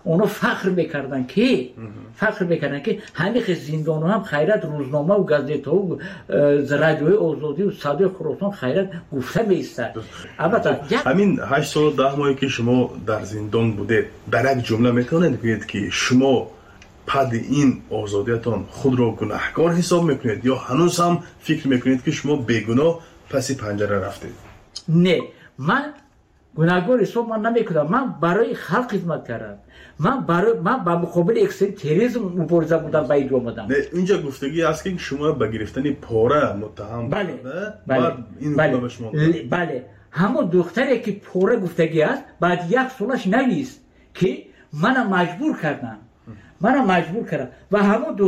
اونا فخر میکردن که همین زندان هم خیرت روزنامه و گازیت ها و رادیوی آزادی و صدای خراسان خیرت گفته میستد. البته همین 8 سال و 10 ماهی که شما در زندان بوده، در یک جمله میتونید بگید که شما بعد این آزادیتان خود را گناهکار حساب میکنید یا هنوز هم فکر میکنید که شما بیگناه پس پنجره رفتید؟ نه، من گناهکار حساب نمیکنم. من برای خلق خدمت کردم. من با مقابل اکستریم تروریسم مبارزه بودم با این جامعه. اینجا گفتگی است که شما به گرفتن پاره متهم بودید. بله. همون دختری که پاره گفتگی است بعد یک سالش نویست که من مجبور کردم و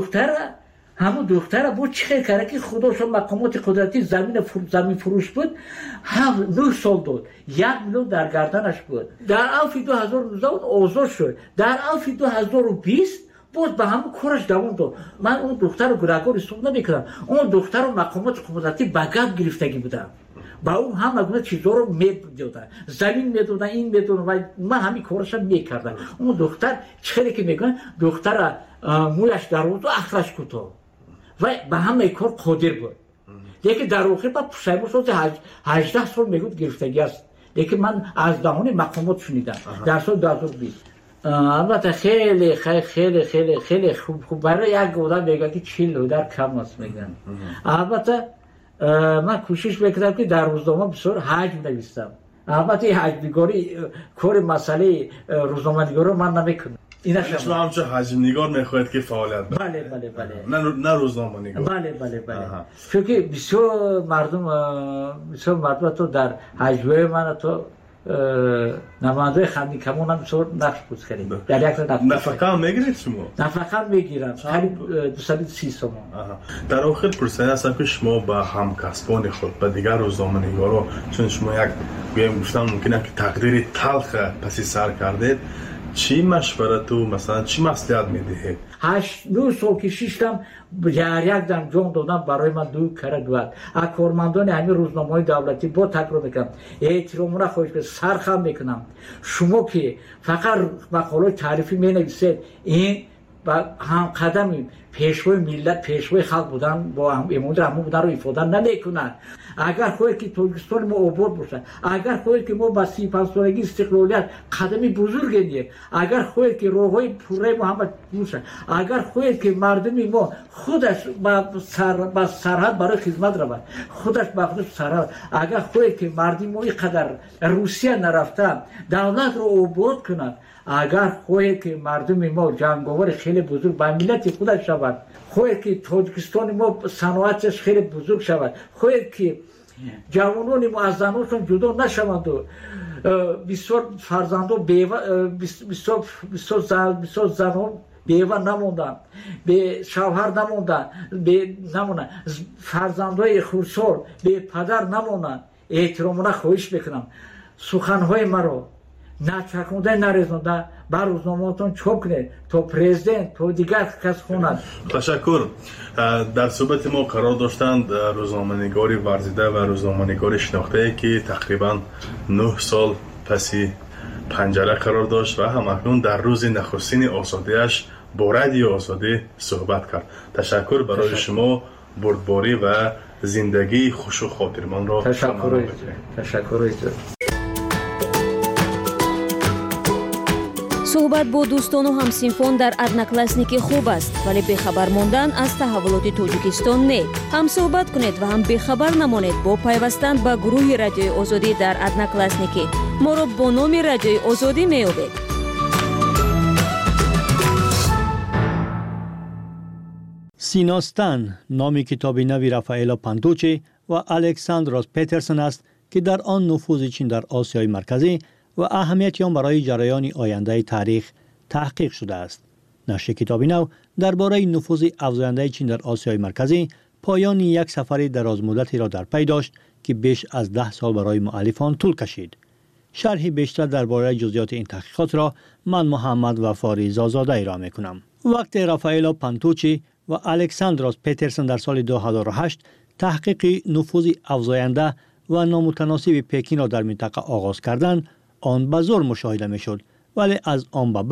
همون دختر بود چه کرده که خداش مقامات قدرتی زمین فروش بود 9 سال داد. 1 میلیون در گردنش بود. در الف 2019 آزاد شد. در الف 2020 باز به همون کارش دوام داد. من اون دختر رو گناهکار حساب نمی‌کنم. اون دختر رو مقامات قدرتی به گپ گرفتگی بودن. با اون همه گونه چیزا رو میدادن، زمین میدادن، این میدادن و من همین کارش میکردم. اون دختر چه که میگن دختر مویش دراز و اخرش کوتاه و به همه کار قادر بود. دیگه در آخر بعد پشیمون شد 18 سال میگفت گرفتگی است. دیگه من از دهان مقامات شنیدم در سال 2020. البته خیلی خیلی خیلی خیلی خیلی خوب برای یک آدم میگه که 40 در کم است میگن. البته من کوشش میکردم که در روزنامه بسیار حجم نویسم. البته حجم‌نگاری کار مسئله روزنامه‌نگاری من نمیکنم. اینا شما همچه حجم نگار میخواید که فعالیت بله. نه روزنامه نگار. بله. چون که بسیار مردم تو در حجمه من تو نماینده خندی کمون هم بسیار نقش بود کردیم. در یک نفقه هم میگیرید شما؟ نفقه میگیرم قریب 230 تومان. در آخر پرسیده هستم که شما با همکسبان خود با دیگر روزنامه نگارا، چون شما یک گفتم ممکنه که تقدیر تلخ پس سر کردید، چی مشورت و مثلا چی مصلحت میدهید؟ 9 سال که شیشتم یک دم جان دادم برای من 2 کره دوات. از کارمندان همین روزنامه‌های دولتی با تکرار میکنم احترام را خواهش سرخم میکنم. شما که فقط مقاله تعریفی مینویسید این با هم قدم پیشوای ملت پیشوای خلق بودن با امید همون بودن رو ایفاده نمیکنن. اگر خواهید که تاجیکستان ما آباد باشه، اگر خواهید که ما با 35 سالگی استقلالیت قدمی بزرگ گیریم، اگر خواهید که راههای پوره محمد باشه، اگر خواهید که مردم ما خودش با سرحد برای خدمت رود، خودش با خودش سرحد، اگر خواهید که مردم ما اینقدر روسیه نرفتن دولت رو آباد کنند، اگر خواهید که مردم ما جنگاور خیلی بزرگ با ملت خودش شود، خواهید که تاجیکستان ما صنعتش خیلی بزرگ شود، خواهید که جوانان ما از زنانشون جدا نشوند و بسیار فرزندان بسیار زنان بیوه نموندن، به شوهر نموندن، فرزندای خردسال به پدر نموندن. احترامونه خواهش میکنم سخنهای مرا نچکونده نریزونده بر روزنامه‌تون چاپ کنید تا پرزیدنت تا دیگر کس خوند. تشکر. در صحبت ما قرار داشتند روزنامه‌نگاری ورزیده و روزنامه‌نگاری شناخته که تقریبا 9 سال پسی پنجره قرار داشت و همکنون در روز نخستین آزادیش با رادیو آزادی صحبت کرد. تشکر برای شما، بردباری و زندگی خوش و خاطرمان را تشکر. صحبت با دوستان و همسنفان در ادناکلاسنیکی خوب است، ولی بخبر ماندن از تحولات تاجیکستان نه. هم صحبت کنید و هم بخبر نمانید با پیوستن به گروه رادیوی آزادی در ادناکلاسنیکی. ما را با نام رادیوی آزادی میابید. سیناستان نام کتاب نوی رافائلا پانتوچی و الکساندروس پترسن است که در آن نفوذ چین در آسیای مرکزی و اهمیت آن برای جریان آینده تاریخ تحقیق شده است. نشر کتاب نو درباره نفوذ افزاینده چین در آسیای مرکزی پایان یک سفر درازمدتی را در پی داشت که بیش از 10 سال برای مؤلفان طول کشید. شرحی بیشتر درباره جزئیات این تحقیقات را من محمد وفاری زازاده ارائه می‌کنم. وقتی رافائلا پانتوچی و الکساندروس پترسن در سال 2008 تحقیق نفوذ افزاینده و نامتناسب پکین را در منطقه آغاز کردند، آن به زور مشاهده می‌شد، ولی از آن به بعد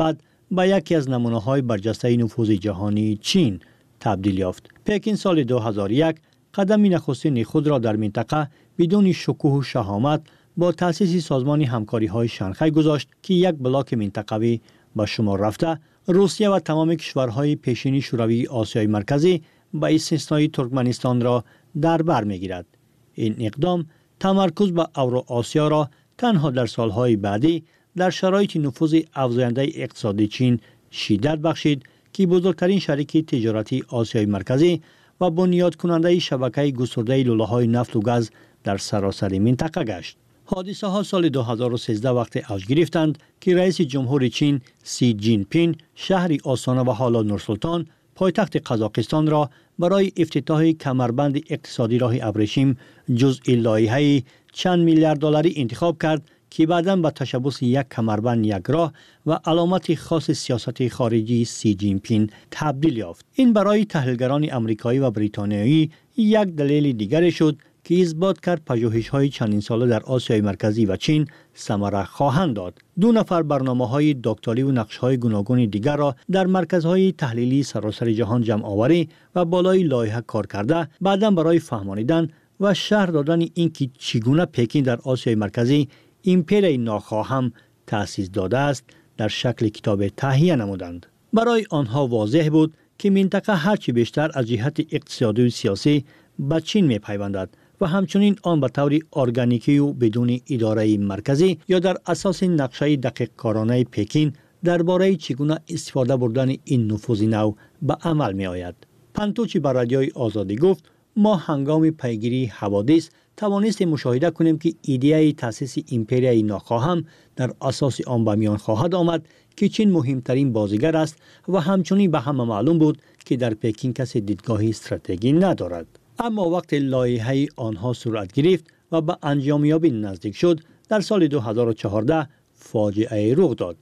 به یکی از نمونه‌های برجسته نفوذ جهانی چین تبدیل یافت. پکین سال 2001 قدم نخستین خود را در منطقه بدون شکوه و شهامت با تأسیس سازمان همکاری‌های شانگهای گذاشت که یک بلاک منطقوی به شمار رفته روسیه و تمام کشورهای پیشین شوروی آسیای مرکزی با استثنای ترکمنستان را در بر می‌گیرد. این اقدام تمرکز بر اوراسیا را تنها در سالهای بعدی در شرایط نفوذ افزاینده اقتصادی چین شدت بخشید که بزرگترین شریک تجارتی آسیای مرکزی و بنیاد کننده شبکه گسترده لوله‌های نفت و گاز در سراسر منطقه گشت. حادثه ها سال 2013 وقت اوج گرفتند که رئیس جمهور چین سی جین پین شهر آستانه و حالا نورسلطان پایتخت قزاقستان را برای افتتاح کمربند اقتصادی راه ابریشم جزء لایحه چند میلیارد دلاری انتخاب کرد که بعداً به تشبث یک کمربند یک راه و علامت خاص سیاست خارجی سی جین پین تبدیل یافت. این برای تحلیلگران آمریکایی و بریتانیایی یک دلیل دیگر شد که اثبات کرد پژوهش‌های چندین ساله در آسیای مرکزی و چین ثمره خواهند داد. 2 نفر برنامه‌های دکتری و نقش‌های گوناگون دیگر را در مرکزهای تحلیلی سراسر جهان جمع آوری و بالای لایحه کار کرده، بعداً برای فهمانیدن و شرح دادن اینکه چگونه پکین در آسیای مرکزی ایمپری ناخواهم تأسیس داده است در شکل کتاب تهیه نمودند. برای آنها واضح بود که منطقه هرچی بیشتر از جهت اقتصادی و سیاسی به چین می‌پیوندد و همچنین آن به طور ارگانیکی و بدون اداره مرکزی یا در اساس نقشه دقیق کارانه پکین درباره چگونه استفاده بردن این نفوذ نو به عمل می آید. پنتوچی بر رادیوی آزادی گفت ما هنگام پیگیری حوادث توانستیم مشاهده کنیم که ایده تأسیس ایمپری ناخواهم در اساس آن به میان خواهد آمد که چین مهمترین بازیگر است و همچنین به همه معلوم بود که در پکین کسی دیدگاه استراتژی ندارد. اما وقت لایحه آنها صورت گرفت و به انجامیابی نزدیک شد، در سال 2014 فاجعه رخ داد.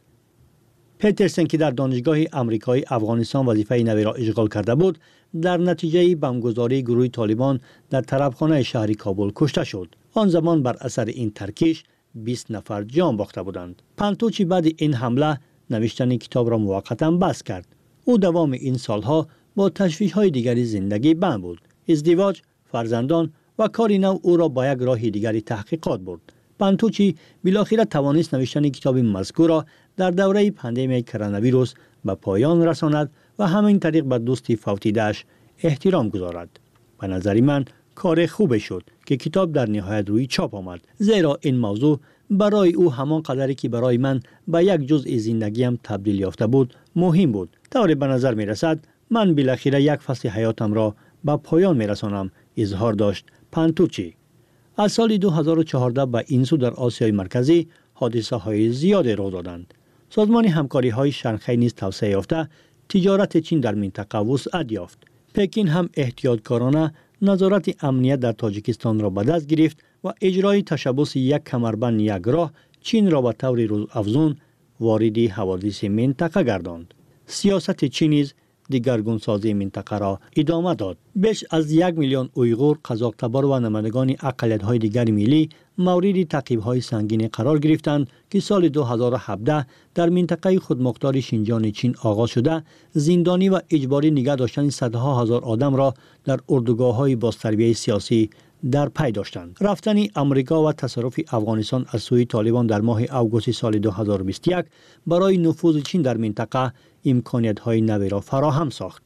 پیترسن که در دانشگاه آمریکایی افغانستان وظیفه نوی را اشغال کرده بود، در نتیجه بمبگذاری گروه طالبان در طرفخانه شهر کابل کشته شد. آن زمان بر اثر این ترکیش 20 نفر جان باخته بودند. پنتوچی بعد این حمله نوشتن کتاب را موقتا بس کرد. او دوام این سالها با تشویش‌های دیگری زندگی بند بود. ازدواج، فرزندان و کاری نو او را با یک راه دیگری تحقیقات برد. پنتوچی بالاخره توانست نوشتن کتاب مذکور را در دوره پاندمی کرونا ویروس به پایان رساند و همین طریق به دوستی فوتیده‌اش احترام گذارد. به نظر من کار خوبی شد که کتاب در نهایت روی چاپ آمد، زیرا این موضوع برای او همان قدری که برای من به یک جزء زندگیم تبدیل یافته بود مهم بود. طوری به نظر می رسد من بالاخره یک فصل حیاتم را به پایان می رسانم، اظهار داشت پنتوچی. از سال 2014 به این سو در آسیای مرکزی حادثه های زیادی رخ دادند. سازمان همکاری های شانگهای نیز توسعه یافته، تجارت چین در منطقه وسعت یافت. پکین هم احتیاطکارانه نظارت امنیت در تاجیکستان را به دست گرفت و اجرای تشبث یک کمربند یک راه چین را به طور روزافزون وارد حوادث منطقه گرداند. سیاست چین نیز دگرگونسازی منطقه را ادامه داد. بیش از 1 میلیون اویغور، قزاق‌تبار و نمایندگان اقلیت‌های دیگر ملی مورد تعقیب‌های سنگین قرار گرفتند که سال 2017 در منطقه خودمختار شینجیان چین آغاز شده، زندانی و اجباری نگه داشتن صدها هزار آدم را در اردوگاه‌های بازتربیه سیاسی در پی داشتند. رفتن امریکا و تصرف افغانستان از سوی طالبان در ماه آگوست سال 2021 برای نفوذ چین در منطقه امکانیت‌های نوی را فراهم ساخت.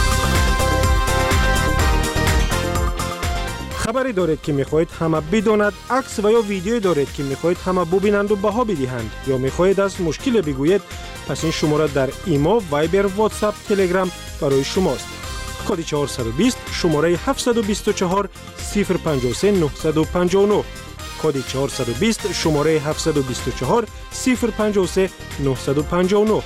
خبری دارید که می‌خواهید همه بداند، عکس و یا ویدیویی دارید که می‌خواهید همه ببینند و بها بدهند، یا می‌خواهید از مشکل بگویید، پس این شماره در ایما، وایبر، واتساپ، تلگرام برای شماست. کد 420 شماره 724 053 959. کد 420 شماره 724 053 959.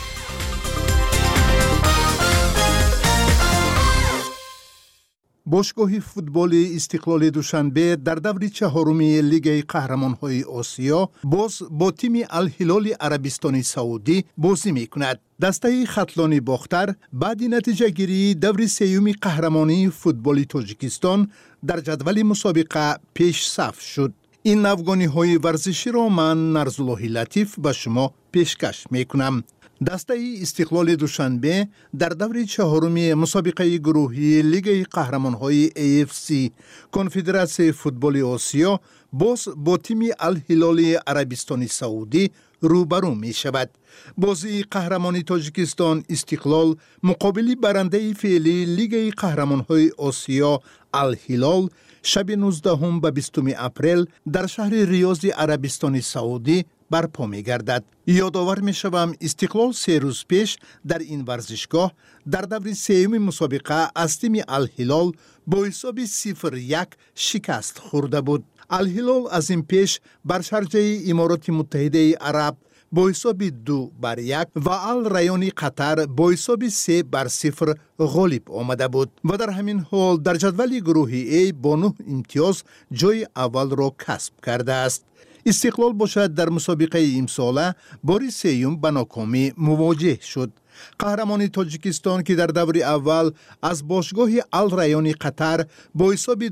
باشگاه فوتبال استقلال دوشنبه در دور چهارم لیگ قهرمان‌های آسیا باز با تیم الهلال عربستان سعودی بازی می‌کند. دسته خطلان باختر بعد نتیجه گیری دور سیوم قهرمانی فوتبال تاجیکستان در جدول مسابقه پیش صف شد. این افغانی های ورزشی را من نرزالله لطیف به شما پیشکش میکنم. دسته استقلال دوشنبه در دور چهارم مسابقه گروهی لیگ قهرمان‌های AFC کنفدراسیون فوتبال آسیا باز با تیم الهلال عربستان سعودی روبرو می شود. بازی قهرمانی تاجیکستان استقلال مقابل برنده فعلی لیگ قهرمان‌های آسیا الهلال شب 19 و 20 اپریل در شهر ریاض عربستان سعودی برپا می گردد. یادآور می شوم استقلال 3 روز پیش در این ورزشگاه در دور سوم مسابقه از تیم الهلال با حساب 0-1 شکست خورده بود. الهلال از این پیش بر شارجه امارات متحده عرب با حساب 2-1 و الریان قطر با حساب 3-0 غالب آمده بود و در همین حال در جدول گروهی A با 9 امتیاز جای اول را کسب کرده است. استقلال باشد در مسابقه امساله بار سوم به ناکامی مواجه شد. قهرمان تاجیکستان که در دور اول از باشگاه الریان قطر با حساب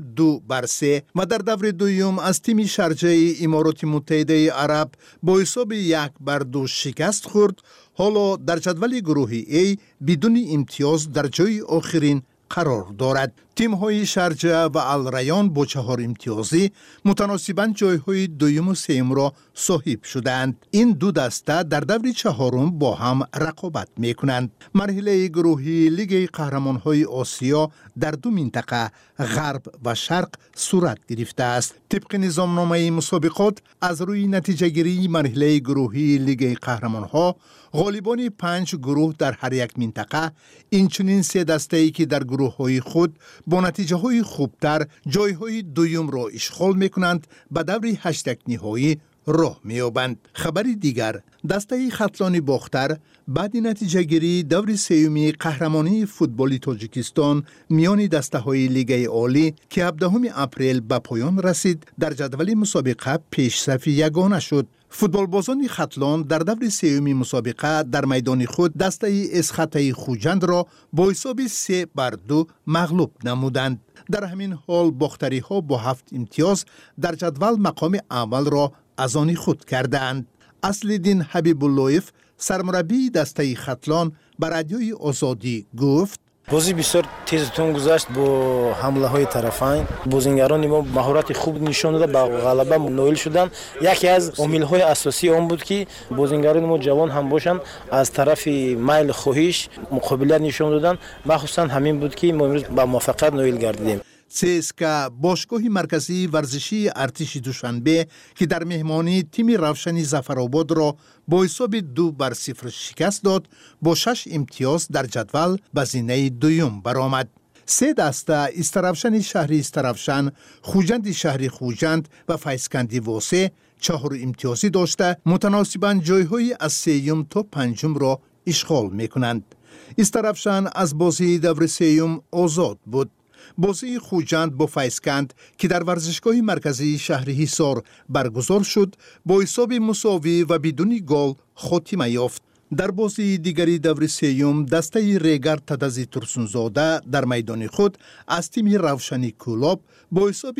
2-3 و در دور دوم از تیم شارجه امارات متحده عرب با حساب 1-2 شکست خورد، حالا در جدول گروهی A بدون امتیاز در جای آخرین قرار دارد. تیم‌های شارجه و الریان با 4 امتیازی متناسباً جای‌های دوم و سوم را صاحب شدند. این دو دسته در دور چهارم با هم رقابت می‌کنند. مرحله گروهی لیگ قهرمان‌های آسیا در دو منطقه غرب و شرق صورت گرفته است. طبق نظامنامه مسابقات از روی نتیجه‌گیری مرحله گروهی لیگ قهرمان‌ها غالبان 5 گروه در هر یک منطقه، اینچنین 3 دسته‌ای که در گروه‌های خود با نتیجه های خوبتر جایهای دوم را اشغال می کنند به دور 8 نهایی راه می یابند. خبر دیگر، دسته خطلان باختر بعد نتیجه گیری دور سوم قهرمانی فوتبال تاجیکستان میان دسته های لیگ عالی که 17 اپریل به پایان رسید در جدول مسابقه پیشرفت یگانه شد. فوتبالبازان خطلان در دور سوم مسابقه در میدان خود دسته اسخطه خوجند را با حساب 3-2 مغلوب نمودند. در همین حال باختری ها با 7 امتیاز در جدول مقام اول را از آن خود کردند. اصل‌الدین حبیب اللهیف سرمربی دسته خطلان به رادیوی آزادی گفت: بازی بسیار تیز تون گذشت با حمله های طرفین. بازیگران ما مهارت خوب نشون دادند، با غلبه نائل شدند. یکی از عامل های اساسی آن بود که بازیگران ما جوان هم باشند، از طرف میل خواهش مقابله نشون دادند. مخصوصا همین بود که ما امروز با موفقیت نائل گردیدیم. CSKA باشگاه مرکزی ورزشی ارتش دوشنبه که در مهمانی تیم روشن ظفرآباد را با حساب 2-0 شکست داد، با 6 امتیاز در جدول به زینه دوم برآمد. 3 دسته استرافشن شهری استرافشن، خوجند شهری خوجند و فیضکندی واسه 4 امتیازی داشته متناسباً جایهای از 3 تا 5 را اشغال می کنند. استرافشن از بازی دور سوم آزاد بود. بازی خوجند با فیضکند که در ورزشگاه مرکزی شهر حصار برگزار شد با حساب مساوی و بدون گل خاتمه یافت. در بازی دیگری دور سوم دسته ریگر تدزی ترسونزاده در میدان خود از تیم روشنی کولاب با حساب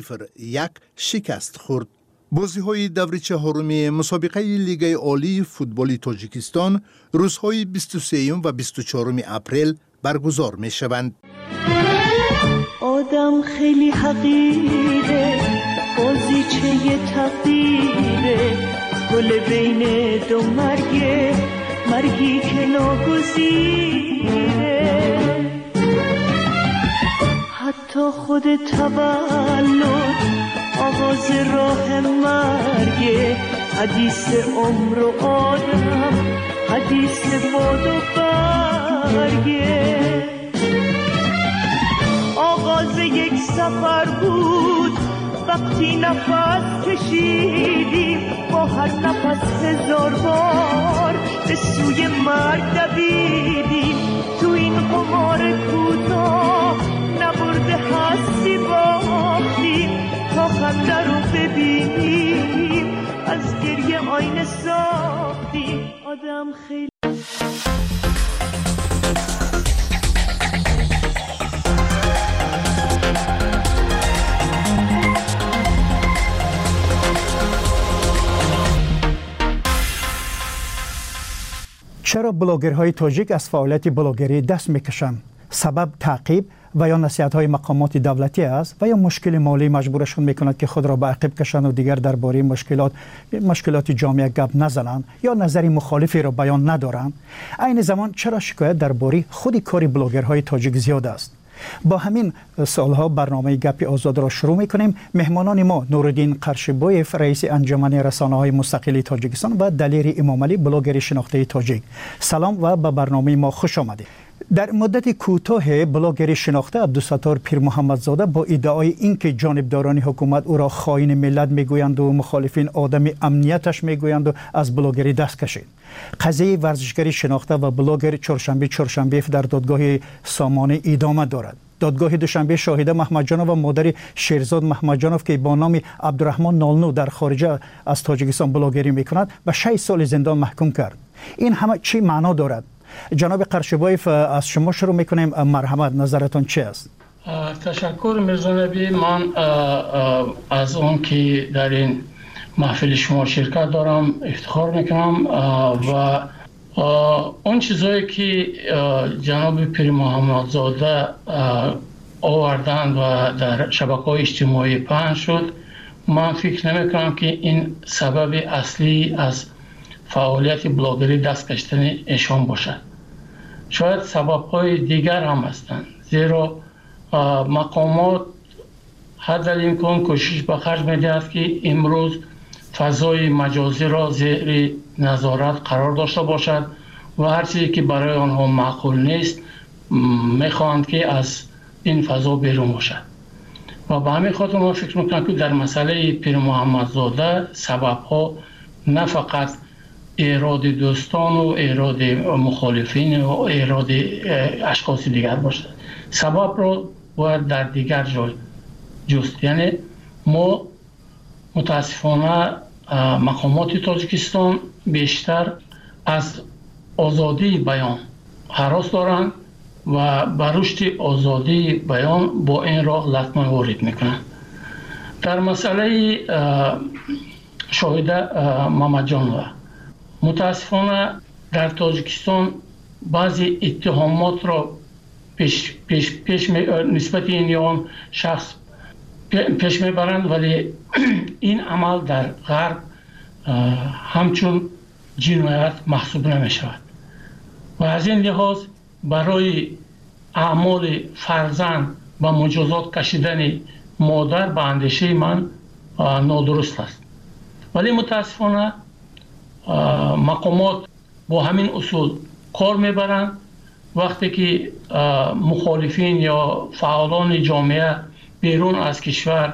0-1 شکست خورد. بازی های دور چهارم مسابقه لیگ عالی فوتبال تاجیکستان روزهای 23 و 24 اپریل برگزار می شوند. آدم خیلی حقیره، بازیچه تقدیره، گل بین دو مرگی که ناگزیره. حتی خود تولد آغاز راه مرگه، حدیث عمر و آدم، حدیث باد و برگه. آغاز یک سفر بود وقتی نفس کشیدیم، با هر نفس 1000 بار به سوی مرگ دویدیم. تو این قمار کوتاه نبرده هستی باختیم، تا خنده رو ببینیم از گریه آینه ساختیم. آدم خیلی چرا بلاگرهای تاجیک از فعالیت بلاگری دست میکشند؟ سبب تعقیب و یا نصیحت‌های مقامات دولتی است و یا مشکل مالی مجبورشون میکند که خود را به عقب کشند و دیگر درباره مشکلات جامعه گپ نزنند یا نظری مخالفی را بیان ندارند. عین زمان چرا شکایت درباره خود کار بلاگرهای تاجیک زیاد است؟ با همین سالها برنامه گپ آزاد را شروع میکنیم. مهمانان ما نورالدین قرشبویف رئیس انجمن رسانه‌های مستقل تاجیکستان و دلیر امامعلی بلاگر شناخته تاجیک. سلام و به برنامه ما خوش آمدید. در مدت کوتاه بلاگر شناخته عبدالستار پیر محمدزاده با ادعای اینکه جانبداران حکومت او را خائن ملت میگویند و مخالفین آدم امنیتش میگویند و از بلاگری دست کشید. قضیه ورزشگری شناخته و بلاگر چهارشنبه در دادگاه سامانه ادامه دارد. دادگاه دوشنبه شاهده محمدجانov و مادر شیرزاد محمدجانov که با نام عبدالرحمن نالنو در خارج از تاجیکستان بلاگری میکند به 6 سال زندان محکوم کرد. این همه چی معنا دارد؟ جناب قرشبویف از شما شروع میکنیم. مرحمت، نظرتون چی است؟ تشکر میرزا نبی. من از اون که در این محفل شما شرکت دارم افتخار میکنم و اون چیزایی که جناب پیر محمدزاده آوردن و در شبکه‌های اجتماعی پخش شد، من فکر نمیکنم که این سبب اصلی از فعالیت بلاگری دست کشیدن ایشان باشد. شاید سبب‌های دیگر هم هستند، زیرا مقامات حد الامکان کوشش به خرج می‌دهند که امروز فضای مجازی را زیر نظارت قرار داشته باشد و هر چیزی که برای آنها معقول نیست می‌خواهند که از این فضا بیرون باشد. و به همین خاطر من فکر می‌کنم که در مسئله پیر محمدزاده سبب‌ها نه فقط ایراد دوستان و ایراد مخالفین و ایراد اشخاص دیگر باشد. سبب را باید در دیگر جای جست. یعنی ما متاسفانه مقامات تاجیکستان بیشتر از آزادی بیان هراس دارند و بر رشد آزادی بیان با این راه لطمه وارد میکنند. در مسئله شاهده محمدجانov متاسفانه در تاجیکستان بعضی اتهامات را پیش نسبت این شخص پیش میبرند، ولی این عمل در غرب همچون جنایت محسوب نمی شود و از این لحاظ برای اعمال فرزند و مجازات کشیدن مادر به اندیشه من نادرست است. ولی متاسفانه مقامات با همین اصول کار میبرند. وقتی که مخالفین یا فعالان جامعه بیرون از کشور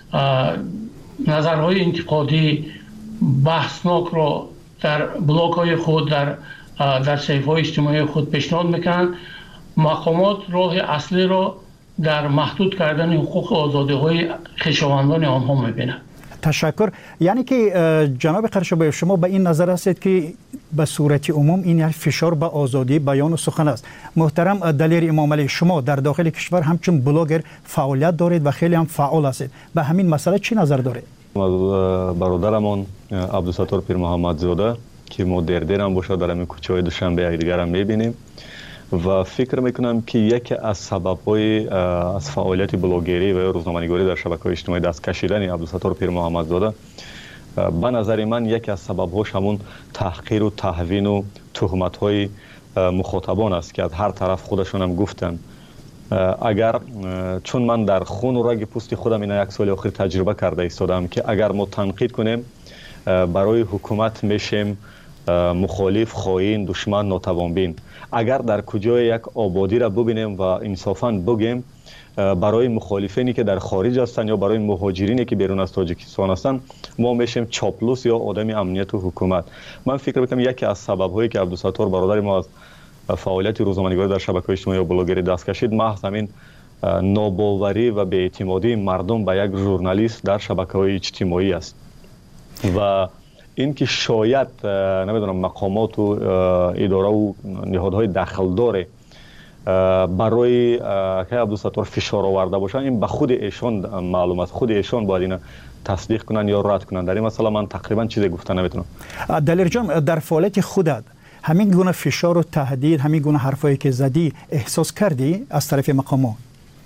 نظرهای انتقادی بحثناک را در بلاگ های خود در صفحه های اجتماعی خود پیشنهاد میکنند، مقامات راه اصلی را در محدود کردن حقوق و آزادی های خویشاوندان آنها میبینند. تشکر. یعنی که جناب قرشبویف شما به این نظر هستید که به صورت عموم این فشار به آزادی بیان و سخن است. محترم دلیر امامعلی، شما در داخل کشور همچون بلاگر فعالیت دارید و خیلی هم فعال هستید، به همین مسئله چی نظر دارید؟ برادرمان عبدالستار پیر محمدزاده که ما دیرم باشه در همین کوچه‌های دوشنبه دیگر هم میبینیم و فکر میکنم که یکی از سبب‌های از فعالیت بلاگری و روزنامه‌نگاری در شبکه‌های اجتماعی دست کشیدن عبدالستار پیر محمدزاده به نظر من یکی از سبب‌هاش همون تحقیر و تهوین و تهمت‌های مخاطبان است که از هر طرف خودشون هم گفتن. اگر چون من در خون و رگ پوست خودم این یک سال اخیر تجربه کرده ایستادم که اگر ما تنقید کنیم برای حکومت میشیم مخالف، خائن، دشمن، ناتوانبین. اگر در کجای یک آبادی را ببینیم و انصافاً بگیم برای مخالفینی که در خارج هستند یا برای مهاجرینی که بیرون از تاجیکستان هستند ما میشیم چاپلوس یا آدم امنیت و حکومت. من فکر میکنم یکی از سبب‌هایی که عبدالستار برادر ما از فعالیت روزنامه‌نگاری در شبکه‌های اجتماعی و بلاگری دست کشید محض همین ناباوری و بی‌اعتمادی مردم به یک ژورنالیست در شبکه‌های اجتماعی است و اینکه شاید نمیدونم مقامات و اداره و نهادهای دخلدار برای که عبدالستار فشار آورده باشن این به خود ایشان معلوم است. خود ایشان باید اینو تصدیق کنن یا رد کنن. در این مسئله من تقریبا چیزی گفته نمیتونم. دلیر جان، در فعالیت خودت همین گونه فشار و تهدید، همین گونه حرفایی که زدی احساس کردی از طرف مقامات؟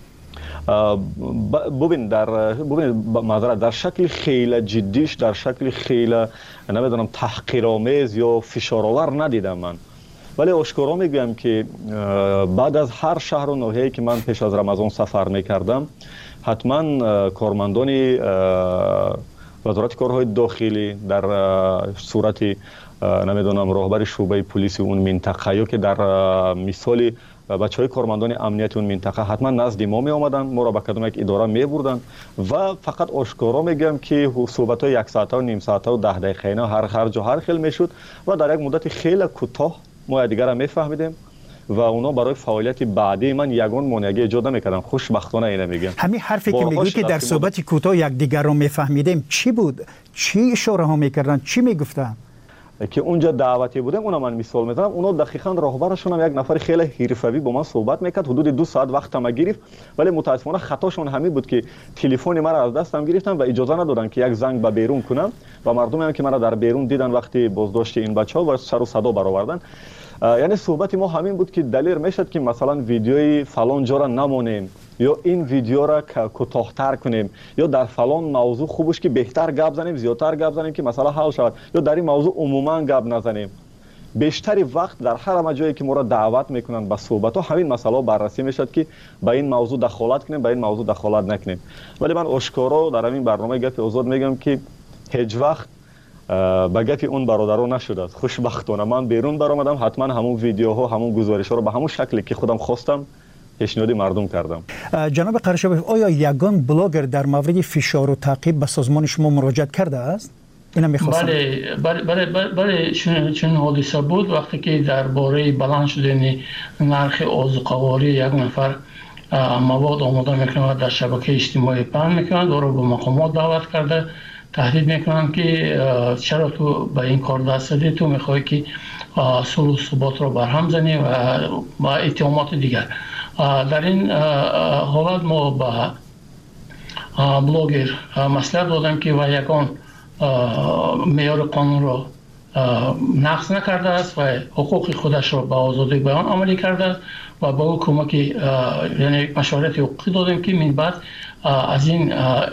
ببین معذرت در شکل خیلی جدیش، در شکل خیلی نمیدونم تحقیرآمیز یا فشارآور ندیدم من، ولی آشکارا میگویم که بعد از هر شهر و ناحیه‌ای که من پیش از رمضان سفر میکردم، حتما کارمندان وزارت کارهای داخلی در صورت نمیدونم راهبر شعبه پلیس اون منطقه یا که در مثال بچهای کارمندان امنیت اون منطقه حتما نزد ما می آمدن، ما را به کدام یک اداره می بردن و فقط آشکارا میگم که صحبت های 1 ساعته و نیم ساعته و 10 دقیقه اینا هر جا هر خیل میشد و در یک مدت خیلی کوتاه ما دیگر را میفهمیدیم و اونا برای فعالیت بعدی من یگان مانعی ایجاد نمیکردن. خوشبختانه اینو میگم. همین حرفی که میگی که در صحبت کوتاه یکدیگر رو میفهمیدیم چی بود؟ چی اشاره ها میکردن؟ چی میگفتن؟ که اونجا دعوتی بودم، اونا من مثال میزنم، اونا دقیقاً راهبرشون هم یک نفر خیلی حرفه‌ای با من صحبت میکرد، حدود 2 ساعت وقتم گرفت، ولی متاسفانه خطاشون همین بود که تلفن مرا از دستم گرفتن و اجازه ندادن که یک زنگ به بیرون کنم و مردمی هم که مرا در بیرون دیدن وقتی بازداشت این بچه‌ها و سر و صدا برآوردن. یعنی صحبت ما همین بود که دلیل میشد که مثلا ویدیوی فلان جا را نمونیم یا این ویدیو را کوتاه‌تر کنیم یا در فلان موضوع خوبش که بهتر گپ زنیم، زیادتر گپ زنیم که مثلا حل شود یا در این موضوع عموما گپ نزنیم. بیشتری وقت در هر جایی که ما را دعوت میکنن به صحبت ها همین مسئله بررسی میشد که به این موضوع دخالت کنیم، به این موضوع دخالت نکنیم. ولی من آشکارا در این برنامه گپ آزاد میگم که هیچ وقت با گپی اون برادرها نشده است. خوشبختانه من بیرون برآمدم، حتما همون ویدیوها، همون گزارش‌ها رو به همون شکلی که خودم خواستم پیشنهاد مردم کردم. جناب قرشباف، آیا یگان بلاگر در مورد فشار و تعقیب به سازمان شما مراجعت کرده است؟ اینا می‌خواستم. بله چون حادثه بود وقتی که درباره بلند شدن نرخ آذوقه‌واری یک نفر مواد آماده میکنند در شبکه اجتماعی پخش میکنند، او را به مقامات دعوت کرده تهدید میکنند که چرا تو به این کار دست دادی، تو میخوای که صلح و ثبات را برهم زنی و اتهامات دیگر. در این حالت ما به بلاگر مصلحت دادم که و یگان معیار قانون را نقض نکرده است و حقوق خودش را به آزادی بیان عملی کرده است و با او کمک یعنی مشورت حقوقی دادیم که من بعد از این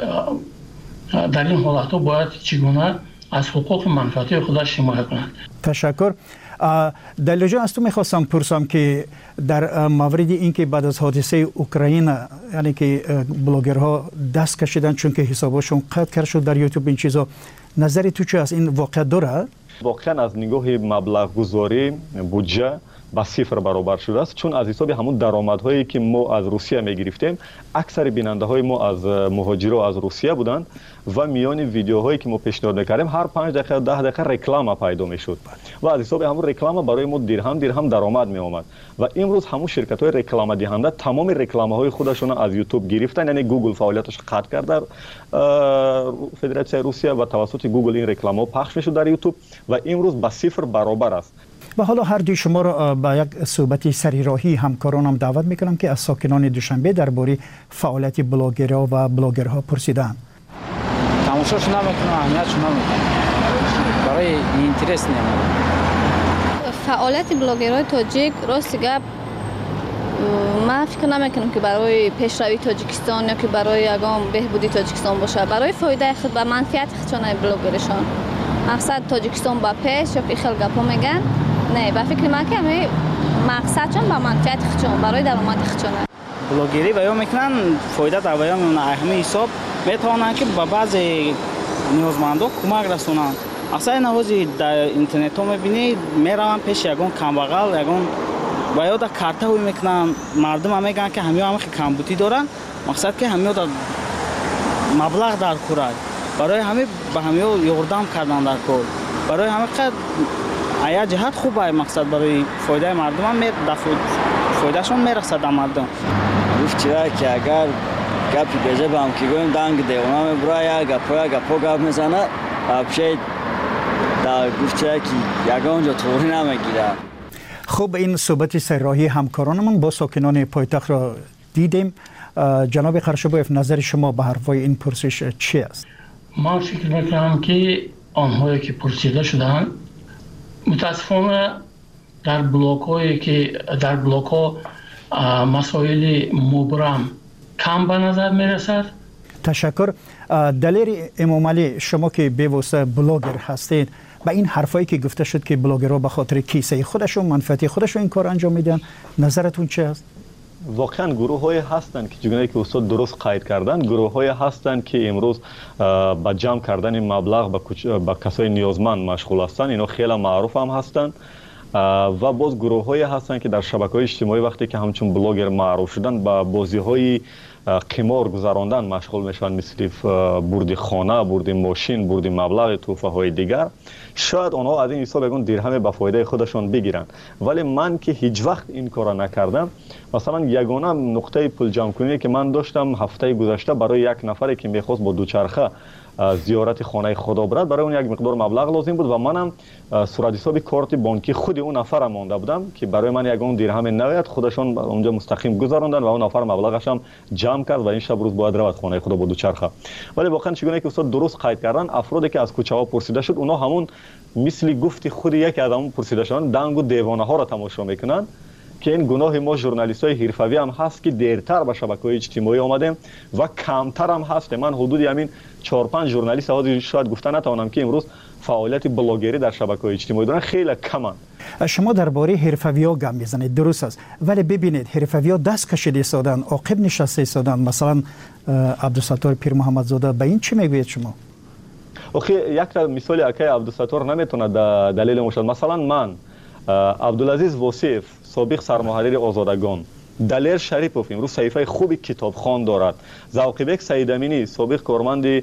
در این حالت ها باید چگونه از حقوق منفعتی خودش حمایت کند. تشکر. دلیل جان، از تو میخواستم پرسم که در مورد اینکه بعد از حادثه اوکراین یعنی که بلاگرها دست کشیدن چون که حسابشون قطع کرده شد در یوتیوب این چیزا، نظری تو چه از این واقعیت داره؟ واقعا از نگاه مبلغ گذاری بودجه با 0 برابر شده است، چون از حساب همون درآمدهایی که ما از روسیه میگرفتیم اکثر بیننده های ما از مهاجرا از روسیه بودند و میان ویدیوهایی که ما پیشنهاد می‌کردیم هر 5 دقیقه 10 دقیقه رکلام پیدا میشد و از حساب همون رکلام برای ما درهم درآمد می اومد و امروز همون شرکت‌های رکلام دهنده تمام رکلام‌های خودشون از یوتیوب گرفتن، یعنی گوگل فعالیتش قطع کرد در فدراسیون روسیه و توسط گوگل این رکلام‌ها پخش میشد در یوتیوب و امروز با 0 برابر است. و حالا هر دوی شما را به یک صحبت سریراهی همکارانم دعوت میکنم که از ساکنان دوشنبه درباره فعالیت بلاگرها و بلاگرها پرسیدن. تماشاش نمیکنم، اهمیتش نمیکنم، برای اینترس نمیکنم. فعالیت بلاگرهای تاجیک راست گپ من فکر نمیکنم که برای پیشروی تاجیکستان یا که برای یگان بهبودی تاجیکستان باشه، برای فایده خود و منفعت خودشان بلاگرشان. مقصد تاجیکستان با پیش یا که خیلی گپا میگن، نه با فکر من که همه مقصدشون با منفعت خودشان برای درآمد خودشان. بلاگری بیان میکنن فایده در بیان میمونه، همه حساب میتوانن که به بعضی نیازمندان کمک رسونن. اصلا نوازی در اینترنت ها میبینی میرون پیش یگان کمبغل یگان و یا در کارته هوی میکنن، مردم هم میگن که همه کمبودی دارن، مقصد که همه در مبلغ در کورای برای همه به همه یاردم کردن در کار، برای همه قد ایا جهت خوبه، مقصد برای فایده مردم هم فایدهشون میرسد در مردم. گفت چرا که اگر گپی بجه با هم که گویم دنگ ده اونا میبرای گپا گپ میزنه بشه در گفت چرا که یگان جا طوری نمیگیره. خب این صحبت سرراهی همکارانمون با ساکنان پایتخت را دیدیم. جناب قرشباف، نظر شما به حرفای این پرسش چی است؟ من فکر میکنم که آنهایی که پرسیده شدن متاسفانه در بلوک‌هایی که در بلوک‌ها مسائل مبرم کم به نظر میرسد. تشکر. دلیر امام علی، شما که به واسطه بلاگر هستید، با این حرفایی که گفته شد که بلاگرها به خاطر کیسه خودشون، منفعت خودشون این کار انجام میدن، نظرتون چه است؟ واقعا گروه های هستند که چگونه که استاد درست قید کردن، گروه های هستند که امروز با جمع کردن مبلغ با کسای نیازمند مشغول هستند. اینا خیلی معروف هم هستند و باز گروه های هستند که در شبکه‌های اجتماعی وقتی که همچون بلاگر معروف شدن با بازی های قمار گذراندن مشغول میشن، مثل بردی خانه، بردی ماشین، بردی مبلغ، توفه های دیگر. شاید آنها از این حساب یکون درهم به فایده خودشون بگیرن، ولی من که هیچ وقت این کارا نکردم. مثلا یگانه نقطه پول جمع کنی که من داشتم هفته گذشته برای یک نفری که میخواست با دوچرخه زیارت خانه خدا برد، برای اون یک مقدار مبلغ لازم بود و منم صورت حساب کارت بانکی خود اون نفر مانده بودم که برای من یگان درهم نوید خودشون اونجا مستقیم گذراندن و اون نفر مبلغش هم جمع کرد و این شب روز باید رود خانه خدا با دوچرخه. ولی واقعا چگونه که استاد درست قید کردن، افرادی که از کوچه ها پرسیده شد اونا همون مثل گفتی خود یک آدم پرسیده شدن دنگ و دیوانه ها را تماشا میکنن که این گناه ما ژورنالیست‌های حرفه‌ای هم هست که دیرتر به شبکه‌های اجتماعی آمدیم و کمتر هم هست. من حدود همین 4-5 ژورنالیست شاید گفتن نتوانم که امروز فعالیت بلاگری در شبکه‌های اجتماعی دارن، خیلی کمن. شما درباره حرفه‌ای‌ها گپ میزنید، درست است، ولی ببینید حرفه‌ای‌ها دست کشیده ایستادن، عاقب نشسته ایستادن. مثلا عبدالستار پیر محمدزاده، به این چی میگوید شما؟ آخه یک مثال اکای عبدالستار نمیتونه دلیل باشد. مثلا من عبدالعزیز واصف، سابق سرمحرر آزادگان، دلیر شریپوف امروز صحیفه خوبی کتابخوان دارد، ذوقیبک سیدامینی، سابق کارمند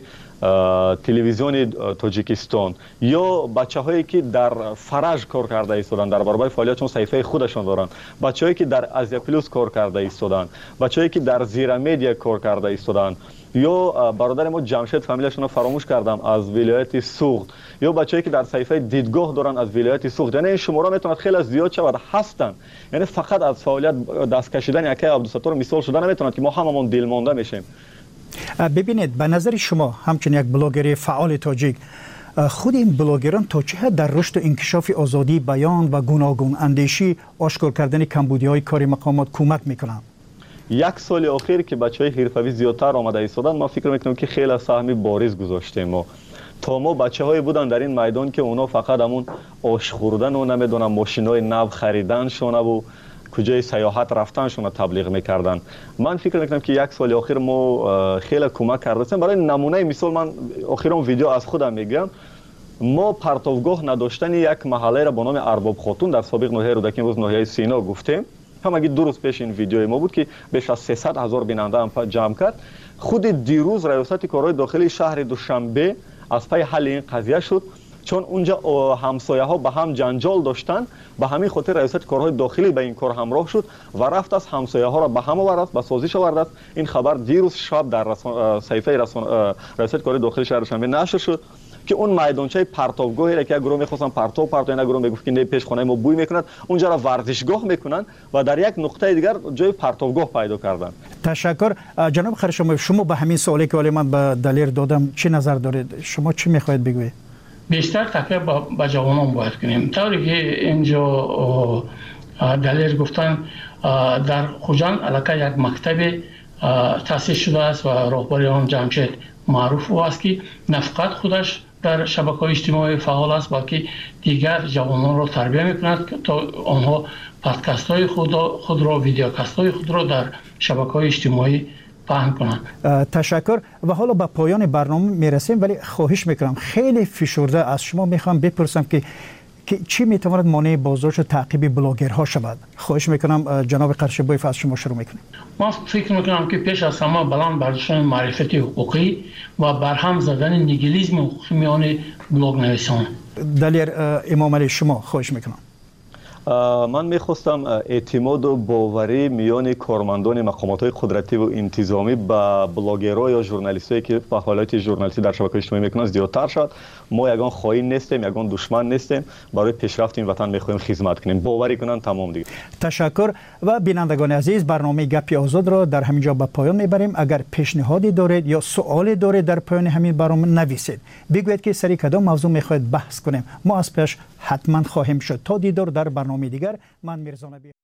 تلویزیون تاجیکستان، یا بچه‌هایی که در فرج کار کرده ایستادن در برابر فعالیتشون صحیفه خودشون دارن، بچه‌هایی که در آسیا پلوس کار کرده ایستادن، بچه‌هایی که در زیرا مدیا کار کرده ایستادن، یا برادر ما جمشید فامیلشون رو فراموش کردم از ولایت سوخت، یا بچه‌ای که در صحیفه دیدگاه دارن از ولایت سوخت. یعنی این شماره میتونه خیلی زیاد شود هستن. یعنی فقط از فعالیت دست کشیدن یکی عبدالستار مثال شدن نمیتونه که ما هممون دل مانده میشیم. ببینید، به نظر شما همچون یک بلاگر فعال تاجیک، خود این بلاگران تا چه حد در رشد و انکشاف آزادی بیان و گوناگون اندیشی، آشکار کردن کمبودی‌های کاری مقامات کمک میکنند؟ یک سال اخیر که بچهای حرفه‌ای زیادتر آمده ایستادن، ما فکر میکنم که خیلی سهمی بارز گذاشتیم. ما تا ما بچه‌هایی بودن در این میدان که اونا فقط همون آش خوردن و نمیدونم ماشینای نو خریدنشون و کجای سیاحت رفتنشون تبلیغ میکردن. من فکر میکنم که یک سال اخیر ما خیلی کمک کردیم. برای نمونه مثال من اخیرا ویدیو از خودم میگم، ما پرتوگاه نداشتن یک محله را با نام ارباب خاتون در سابق ناحیه رودکی امروز ناحیه سینا گفتیم. همگی دو روز پیش این ویدیو ما بود که بیش از 300,000 بیننده هم جمع کرد. خود دیروز ریاست کارهای داخلی شهر دوشنبه از پی حل این قضیه شد، چون اونجا همسایه ها به هم جنجال داشتن، به همین خاطر ریاست کارهای داخلی به این کار همراه شد و رفت از همسایه ها را به هم آورد، به سازش آورد. این خبر دیروز شب در صحیفه ریاست کارهای داخلی شهر دوشنبه نشر شد که اون میدانچه پرتوگاهی را که گروه می‌خواستن پرتو اینا گروه میگفت که نه پیش خانه ما بوی میکنند، اونجا را ورزشگاه میکنن و در یک نقطه دیگر جای پرتوگاه پیدا کردن. تشکر. جناب خرشما، شما به همین سوالی که من به دلیر دادم چه نظر دارید؟ شما چی میخواهید بگویید؟ بیشتر تکیه به جوانان باید کنیم. طوری که اینجا دلیر گفتن، در خوجان علاقه یک مکتب تأسیس شده است و راهبر آن جمشید معروف است که نه فقط خودش در شبکه‌های اجتماعی فعال است، بلکه دیگر جوانان را تربیت می‌کند تا آنها پادکست‌های خود را، ویدیوکست‌های خود را در شبکه‌های اجتماعی پهن کنند. تشکر. و حالا به پایان برنامه میرسیم، ولی خواهش میکنم خیلی فشرده از شما میخوام بپرسم که چی میتواند مانع بازداشت و تعقیب بلاگرها شود؟ خواهش میکنم جناب قرشبویف از شما شروع میکنیم. ما فکر میکنم که پیش از همه بلند برداشتن معرفت حقوقی و برهم زدن نیگیلیسم حقوقی میان بلاگ نویسان. دلیر امام علی، شما خواهش میکنم. من میخواستم اعتماد و باوری میان کارمندان مقامات قدرتی و انتظامی با بلاگرها یا ژورنالیستایی که فعالیت ژورنالیستی در شبکه‌های اجتماعی میکنند زیادتر شد. ما یگان خائن نیستیم، یگان دشمن نیستیم، برای پیشرفت این وطن میخوایم خدمت کنیم. باوری کنن تمام دیگه. تشکر. و بینندگان عزیز، برنامه گپی آزاد را در همینجا به پایان میبریم. اگر پیشنهادی دارید یا سوالی دارید در پایان همین برنامه نویسید، بگویید که سری کدام موضوع میخواهید بحث کنیم. ما از پیش حتما خواهیم شد. تا دیدار در برنامه برنامه دیگر. من میرزا نبی